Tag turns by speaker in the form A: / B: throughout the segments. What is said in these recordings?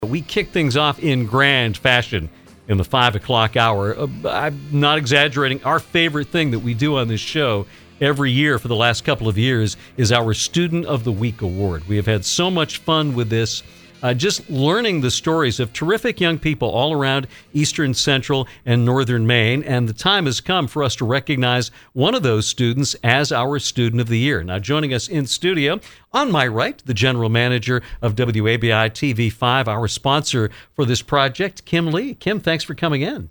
A: We kick things off in grand fashion in the 5 o'clock hour. I'm not exaggerating. Our favorite thing that we do on this show every year for the last couple of years is our Student of the Week Award. We have had so much fun with this. Just learning the stories of terrific young people all around Eastern, Central, and Northern Maine. And the time has come for us to recognize one of those students as our Student of the Year. Now, joining us in studio, on my right, the General Manager of WABI TV5, our sponsor for this project, Kim Lee. Kim, thanks for coming in.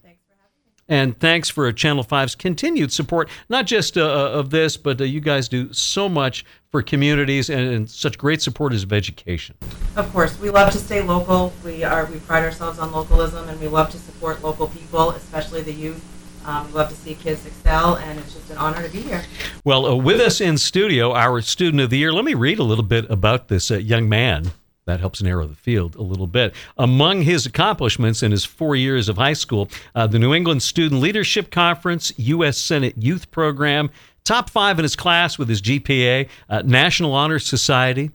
A: And thanks for Channel 5's continued support, not just of this, but you guys do so much for communities and such great supporters of education.
B: Of course, we love to stay local. We pride ourselves on localism, and we love to support local people, especially the youth. We love to see kids excel, and it's just an honor to be here.
A: Well, with us in studio, our Student of the Year. Let me read a little bit about this young man. That helps narrow the field a little bit. Among his accomplishments in his 4 years of high school, the New England Student Leadership Conference, U.S. Senate Youth Program, top 5 in his class with his GPA, National Honor Society,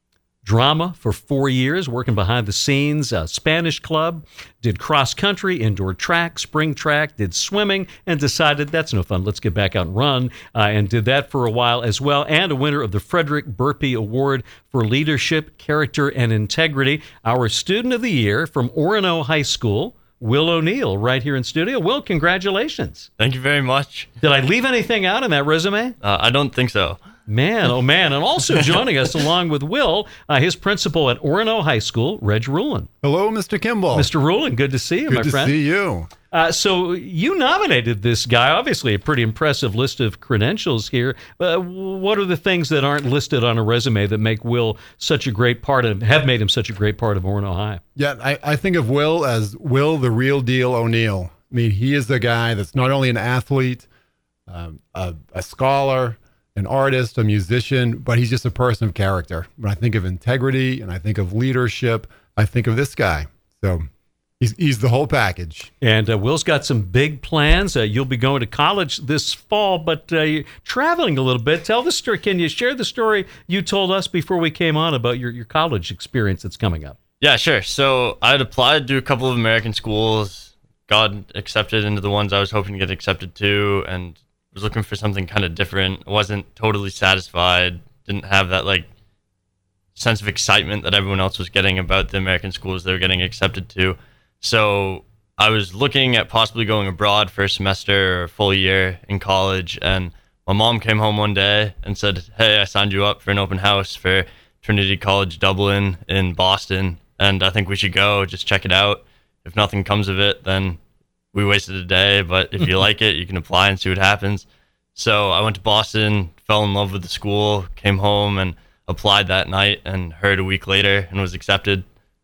A: drama for 4 years, working behind the scenes, Spanish club, did cross country, indoor track, spring track, did swimming, and decided that's no fun. Let's get back out and run, and did that for a while as well. And a winner of the Frederick Burpee Award for Leadership, Character, and Integrity. Our Student of the Year from Orono High School, Will O'Neill, right here in studio. Will, congratulations.
C: Thank you very much.
A: Did I leave anything out in that resume?
C: I don't think so.
A: Man, oh man. And also joining us along with Will, his principal at Orono High School, Reg Rulin.
D: Hello, Mr. Kimball.
A: Mr. Rulin, good to see you, my friend.
D: Good to see you.
A: So you nominated this guy, obviously a pretty impressive list of credentials here. What are the things that aren't listed on a resume that make Will such a great part of, have made him such a great part of Orono High?
D: Yeah, I think of Will as Will the real deal O'Neill. I mean, he is the guy that's not only an athlete, a scholar, an artist, a musician, but he's just a person of character. When I think of integrity and I think of leadership, I think of this guy. So he's the whole package.
A: And Will's got some big plans. You'll be going to college this fall, but you're traveling a little bit. Tell the story. Can you share the story you told us before we came on about your college experience that's coming up?
C: Yeah, sure. So I'd applied to a couple of American schools, got accepted into the ones I was hoping to get accepted to, and was looking for something kind of different. Wasn't totally satisfied. Didn't have that sense of excitement that everyone else was getting about the American schools they were getting accepted to. So I was looking at possibly going abroad for a semester or a full year in college, and my mom came home one day and said, "Hey, I signed you up for an open house for Trinity College Dublin in Boston, and I think we should go, just check it out. If nothing comes of it, then we wasted a day, but if you like it, you can apply and see what happens." So I went to Boston, fell in love with the school, came home and applied that night, and heard a week later and was accepted.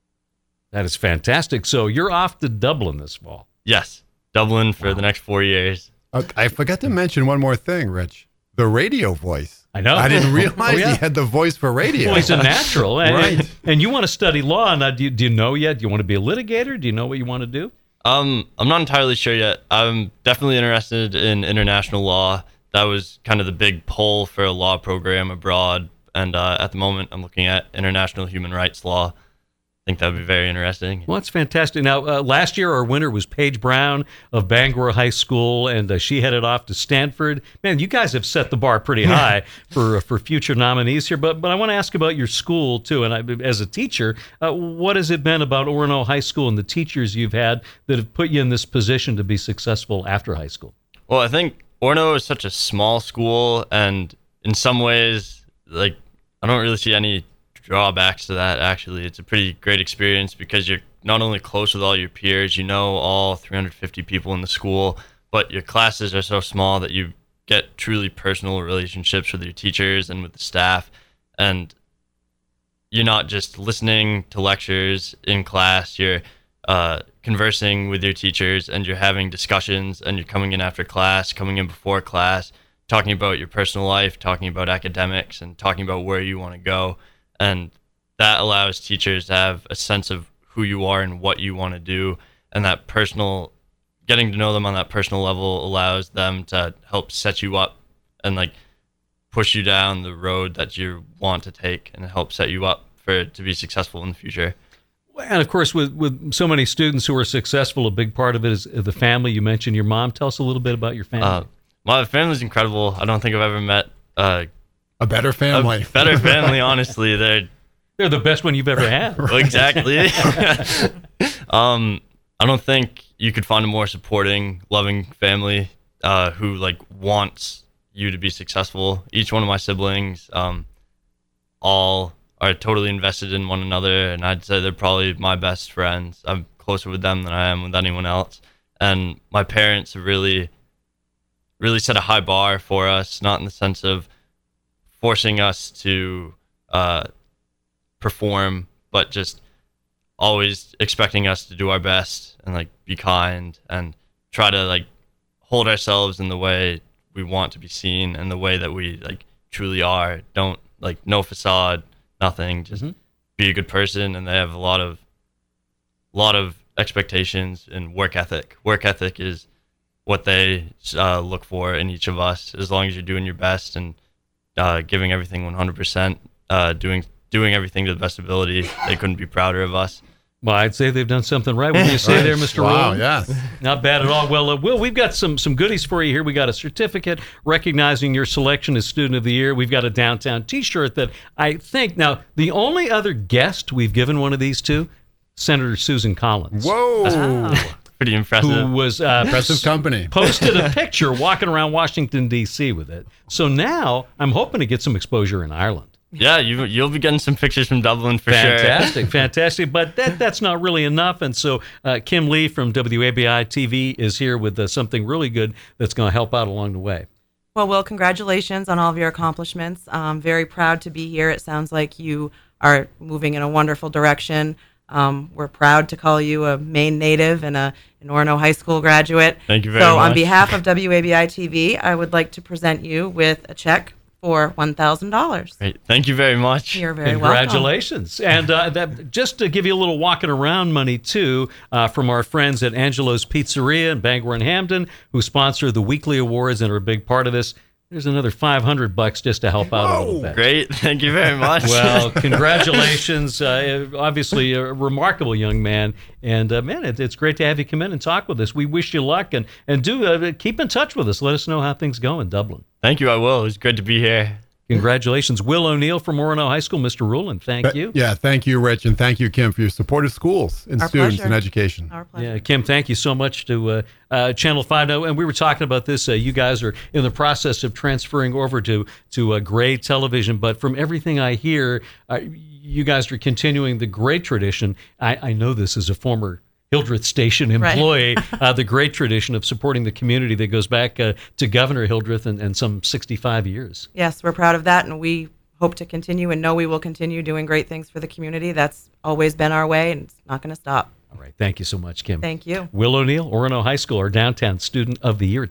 A: That is fantastic. So you're off to Dublin this fall.
C: Yes, Dublin for the next 4 years.
D: I forgot to mention one more thing, Rich. The radio voice.
A: I know.
D: I didn't realize he had the voice for radio.
A: Well, he's a natural.
D: Right.
A: And you want to study law. Now, do you know yet? Do you want to be a litigator? Do you know what you want to do?
C: I'm not entirely sure yet. I'm definitely interested in international law. That was kind of the big pull for a law program abroad. And at the moment, I'm looking at international human rights law. I think that would be very interesting.
A: Well, that's fantastic. Now, last year, our winner was Paige Brown of Bangor High School, and she headed off to Stanford. Man, you guys have set the bar pretty high for future nominees here. But I want to ask about your school, too. And as a teacher, what has it been about Orono High School and the teachers you've had that have put you in this position to be successful after high school?
C: Well, I think Orono is such a small school, and in some ways, I don't really see any drawbacks to that. Actually, it's a pretty great experience because you're not only close with all your peers, you know all 350 people in the school, but your classes are so small that you get truly personal relationships with your teachers and with the staff, and you're not just listening to lectures in class, you're conversing with your teachers, and you're having discussions, and you're coming in after class, coming in before class, talking about your personal life, talking about academics, and talking about where you want to go. And that allows teachers to have a sense of who you are and what you want to do. And that getting to know them on that personal level allows them to help set you up and push you down the road that you want to take, and help set you up to be successful in the future.
A: And of course, with so many students who are successful, a big part of it is the family. You mentioned your mom. Tell us a little bit about your family.
C: My family's incredible. I don't think I've ever met
D: a better family.
C: Honestly.
A: They're the best one you've ever had.
C: Exactly. I don't think you could find a more supporting, loving family who like wants you to be successful. Each one of my siblings all are totally invested in one another, and I'd say they're probably my best friends. I'm closer with them than I am with anyone else. And my parents have really set a high bar for us, not in the sense of forcing us to perform, but just always expecting us to do our best and like be kind and try to like hold ourselves in the way we want to be seen and the way that we like truly are. Don't like no facade, nothing, just be a good person. And they have a lot of expectations and work ethic. Work ethic is what they look for in each of us. As long as you're doing your best and giving everything 100%, doing everything to the best ability, they couldn't be prouder of us.
A: Well, I'd say they've done something right. What do you say there, Mr.
D: Wow,
A: Rowland?
D: yes.
A: Not bad at all. Well, Will, we've got some goodies for you here. We got a certificate recognizing your selection as Student of the Year. We've got a downtown T-shirt that I think, now, the only other guest we've given one of these to, Senator Susan Collins.
D: Whoa.
C: Pretty impressive.
A: Who was
D: Impressive company.
A: posted a picture walking around Washington, D.C. with it. So now I'm hoping to get some exposure in Ireland.
C: Yeah, you'll be getting some pictures from Dublin for sure.
A: Fantastic. But that's not really enough. And so Kim Lee from WABI TV is here with something really good that's going to help out along the way.
B: Well, Will, congratulations on all of your accomplishments. I'm very proud to be here. It sounds like you are moving in a wonderful direction. We're proud to call you a Maine native and an Orono High School graduate.
C: Thank you very
B: much. So
C: much.
B: on behalf of WABI TV, I would like to present you with a check for $1,000.
C: Great. Thank you very much.
B: You're very
A: Congratulations. And that, just to give you a little walking around money, too, from our friends at Angelo's Pizzeria in Bangor and Hamden, who sponsor the weekly awards and are a big part of this. There's another $500 just to help out a little bit.
C: Great. Thank you very much.
A: Well, congratulations. Obviously, a remarkable young man. And, man, it's great to have you come in and talk with us. We wish you luck. And do keep in touch with us. Let us know how things go in Dublin.
C: Thank you. I will. It was good to be here.
A: Congratulations. Will O'Neill from Orono High School. Mr. Rowland, thank you.
D: Yeah, thank you, Rich, and thank you, Kim, for your support of schools and
B: Our
D: students
B: pleasure.
D: and education.
B: Our pleasure.
A: Yeah, Kim, thank you so much to Channel 5. Now, and we were talking about this. You guys are in the process of transferring over to Gray Television, but from everything I hear, you guys are continuing the great tradition. I know this as a former Hildreth Station employee, the great tradition of supporting the community that goes back to Governor Hildreth and some 65 years.
B: Yes, we're proud of that, and we hope to continue and know we will continue doing great things for the community. That's always been our way, and it's not going to stop.
A: All right. Thank you so much, Kim.
B: Thank you.
A: Will O'Neill, Orono High School, our downtown Student of the Year.